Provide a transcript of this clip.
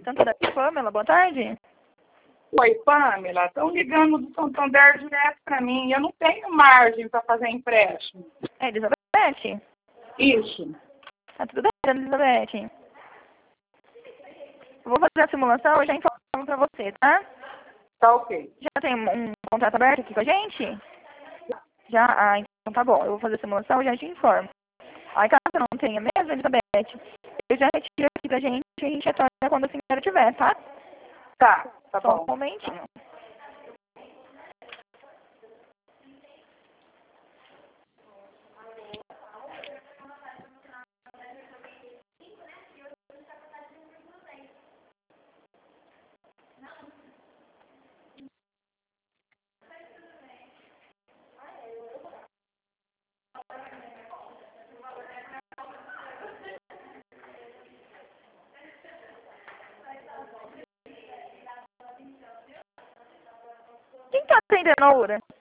Tanto da Pamela, boa tarde. Oi, Pamela. Estão ligando do Santander direto para mim. Eu não tenho margem para fazer empréstimo. É Elizabeth? Isso. Tá tudo bem, Elizabeth? Vou fazer a simulação e já informo para você, tá? Tá ok. Já tem um contrato aberto aqui com a gente? Já? Ah, então tá bom. Eu vou fazer a simulação e já te informo. Aí caso eu não tenha mesmo, Elizabeth, eu já retiro aqui da gente e a gente retorna quando a senhora tiver, tá? Tá Só bom. um momentinho. Quem tá atendendo a hora?